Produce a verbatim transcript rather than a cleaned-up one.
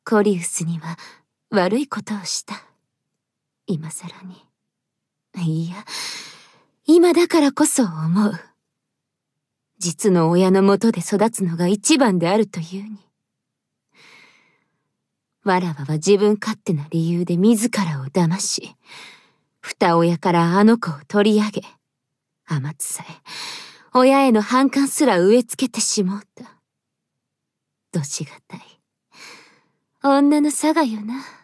コリウスには悪いことをした。今更に。いや、今だからこそ思う。実の親のもとで育つのが一番であるというに。わらわは自分勝手な理由で自らを騙し、二親からあの子を取り上げ、甘つさえ、親への反感すら植え付けてしもうた。どしがたい。女のさがよな。